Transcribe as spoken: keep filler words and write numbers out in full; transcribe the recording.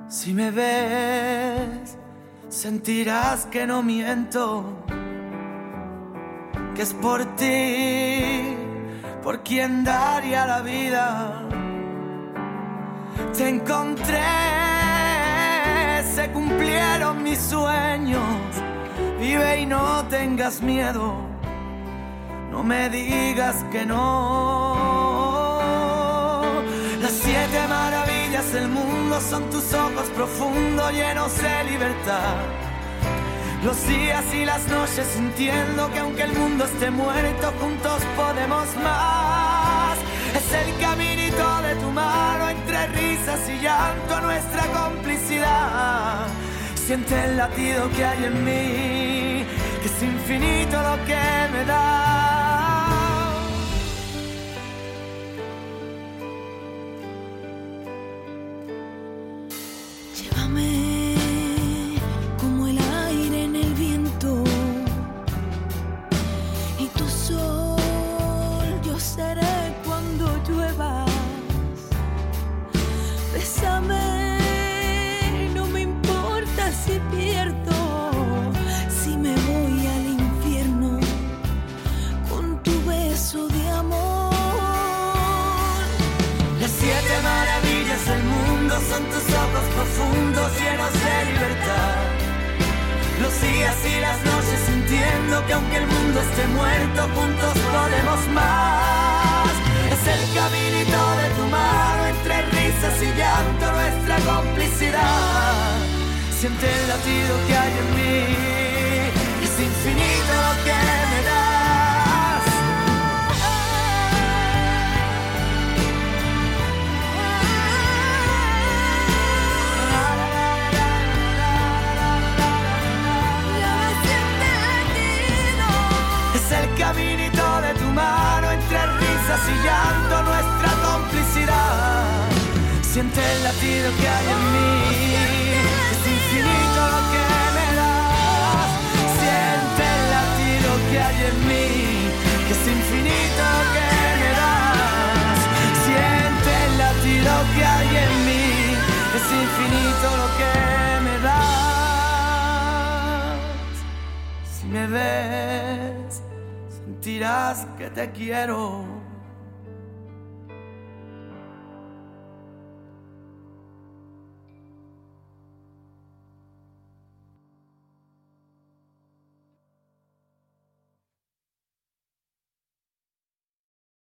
Si me ves, sentirás que no miento, que es por ti, por quien daría la vida. Te encontré, se cumplieron mis sueños. Vive y no tengas miedo, no me digas que no. Las siete maravillas del mundo son tus ojos profundos llenos de libertad. Los días y las noches sintiendo que aunque el mundo esté muerto, juntos podemos más. Es el caminito de tu mano entre risas y llanto, nuestra complicidad. Siente el latido que hay en mí, que es infinito lo que me da. Llévame como el aire en el viento, y tu sol yo seré cuando lluevas. Bésame, no me importa si pierdo, si me voy al infierno con tu beso de amor. Las siete maravillas del mundo son tus ojos profundos llenos de libertad. Los días y las noches sintiendo que aunque el mundo esté muerto, juntos podemos más. Es el caminito de tu mano entre risas y llanto, nuestra complicidad. Siente el latido que hay en mí, es infinito lo que me das. Es el caminito de tu mano entre risas y llanto, nuestra complicidad. Siente el latido que hay en mí, es infinito lo que me das. Siente el latido que hay en mí, que es infinito lo que me das. Siente el latido que hay en mí, es infinito lo que me das. Si me ves, sentirás que te quiero.